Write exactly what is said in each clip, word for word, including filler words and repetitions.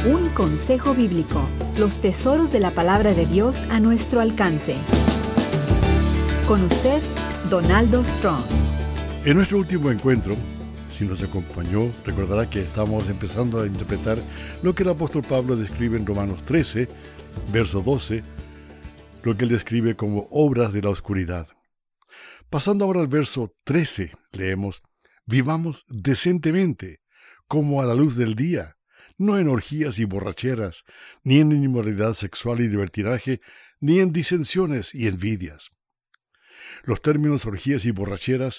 Un consejo bíblico, los tesoros de la palabra de Dios a nuestro alcance. Con usted, Donaldo Strong. En nuestro último encuentro, si nos acompañó, recordará que estamos empezando a interpretar lo que el apóstol Pablo describe en Romanos trece, verso doce, lo que él describe como obras de la oscuridad. Pasando ahora al verso trece, leemos: vivamos decentemente, como a la luz del día, no en orgías y borracheras, ni en inmoralidad sexual y libertinaje, ni en disensiones y envidias. Los términos orgías y borracheras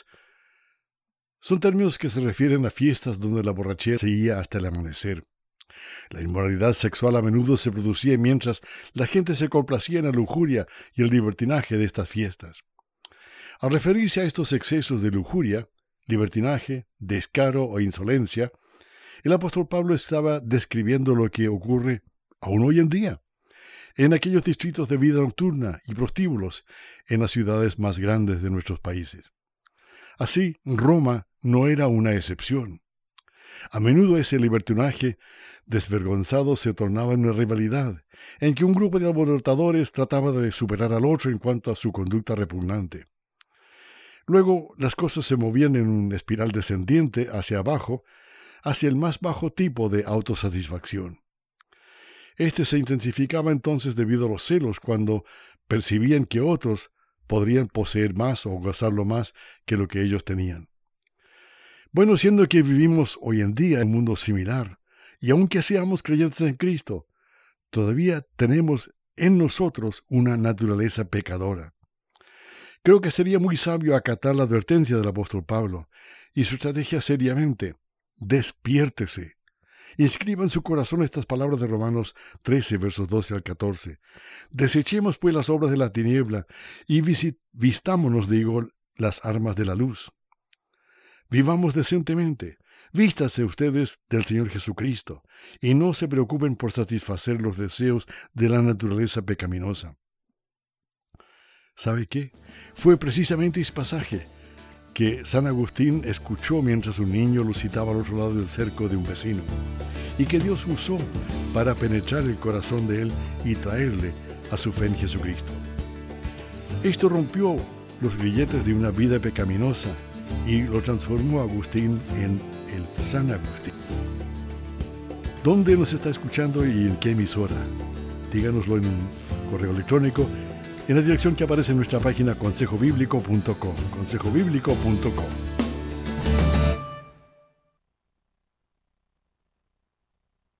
son términos que se refieren a fiestas donde la borrachera seguía hasta el amanecer. La inmoralidad sexual a menudo se producía mientras la gente se complacía en la lujuria y el libertinaje de estas fiestas. Al referirse a estos excesos de lujuria, libertinaje, descaro o insolencia, el apóstol Pablo estaba describiendo lo que ocurre aún hoy en día en aquellos distritos de vida nocturna y prostíbulos en las ciudades más grandes de nuestros países. Así, Roma no era una excepción. A menudo ese libertinaje desvergonzado se tornaba en una rivalidad, en que un grupo de alborotadores trataba de superar al otro en cuanto a su conducta repugnante. Luego, las cosas se movían en una espiral descendiente hacia abajo, hacia el más bajo tipo de autosatisfacción. Este se intensificaba entonces debido a los celos cuando percibían que otros podrían poseer más o gozarlo más que lo que ellos tenían. Bueno, siendo que vivimos hoy en día en un mundo similar, y aunque seamos creyentes en Cristo, todavía tenemos en nosotros una naturaleza pecadora. Creo que sería muy sabio acatar la advertencia del apóstol Pablo y su estrategia seriamente. Despiértese. Inscriba en su corazón estas palabras de Romanos trece, versos doce al catorce. Desechemos pues las obras de la tiniebla y visit- vistámonos, digo, las armas de la luz. Vivamos decentemente. Vístase ustedes del Señor Jesucristo y no se preocupen por satisfacer los deseos de la naturaleza pecaminosa. ¿Sabe qué? Fue precisamente ese pasaje que San Agustín escuchó mientras un niño lo citaba al otro lado del cerco de un vecino, y que Dios usó para penetrar el corazón de él y traerle a su fe en Jesucristo. Esto rompió los grilletes de una vida pecaminosa y lo transformó a Agustín en el San Agustín. ¿Dónde nos está escuchando y en qué emisora? Díganoslo en un correo electrónico en la dirección que aparece en nuestra página consejo bíblico punto com, consejo bíblico punto com.